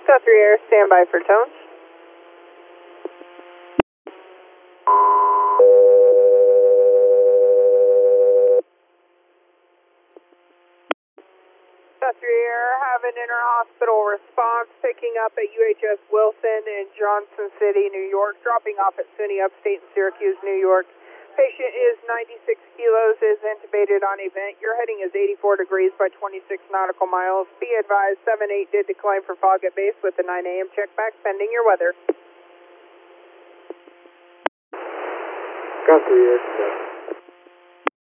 Guthrie Air, standby for tones. Guthrie Air, have an inter-hospital response picking up at UHS Wilson in Johnson City, New York, dropping off at SUNY Upstate in Syracuse, New York. Patient is 96 kilos, is intubated on event. Your heading is 84 degrees by 26 nautical miles. Be advised, 7-8 did decline for fog at base with the 9 a.m. check back pending your weather. Guthrie Air,